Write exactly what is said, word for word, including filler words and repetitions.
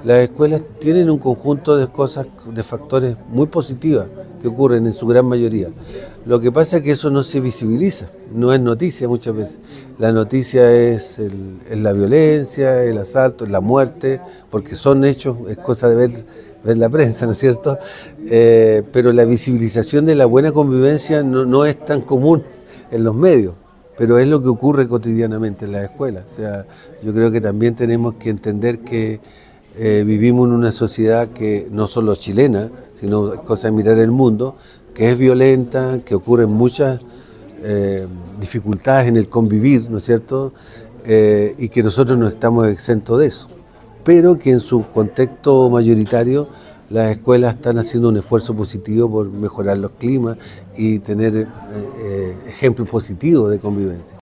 Las escuelas tienen un conjunto de cosas, de factores muy positivas que ocurren en su gran mayoría. Lo que pasa es que eso no se visibiliza, no es noticia muchas veces. La noticia es, el, es la violencia, el asalto, la muerte, porque son hechos, es cosa de ver, ver la prensa, ¿no es cierto? Eh, pero la visibilización de la buena convivencia no, no es tan común en los medios, pero es lo que ocurre cotidianamente en las escuelas. O sea, yo creo que también tenemos que entender que eh, vivimos en una sociedad que no solo chilena, sino cosa de mirar el mundo, que es violenta, que ocurren muchas eh, dificultades en el convivir, ¿no es cierto? Eh, y que nosotros no estamos exentos de eso, pero que en su contexto mayoritario las escuelas están haciendo un esfuerzo positivo por mejorar los climas y tener eh, eh, ejemplos positivos de convivencia.